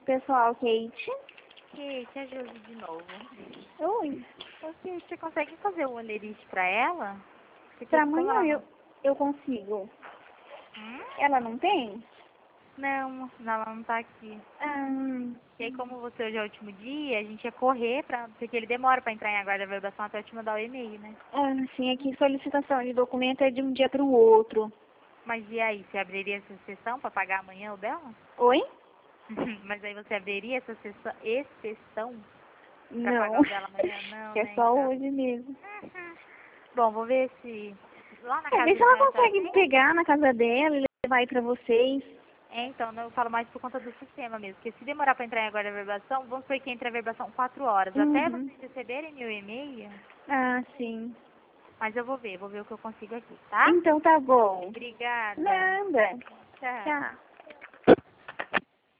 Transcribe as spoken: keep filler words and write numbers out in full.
pessoal, Kate. Kate, a Josi de novo. Oi. Você, você consegue fazer o olerite pra ela? Porque Pra como amanhã ela eu, eu consigo. Hum? Ela não tem? Não, ela não tá aqui. Ah, E aí, como você hoje é o último dia, a gente ia correr, pra, porque ele demora pra entrar em aguarda da validação até eu te mandar o e-mail, né? ah, sim, aqui solicitação de documento é de um dia para o outro. Mas e aí, você abriria essa sessão pra pagar amanhã o dela? Oi? Mas aí você abriria essa sessão, exceção pra pagar Não. o dela amanhã? Não, É né? só Então. hoje mesmo. Bom, vou ver se lá na É, casa vê se ela dela já consegue tem. pegar na casa dela e levar aí pra vocês. É, então, não, eu falo mais por conta do sistema mesmo, porque se demorar para entrar em aguarda da verbação, vamos supor que entre a verbação quatro horas, até Uhum. vocês receberem meu e-mail, Ah, sim. mas eu vou ver, vou ver o que eu consigo aqui, tá? Então tá bom. Obrigada. Nada. Tchau. Tchau.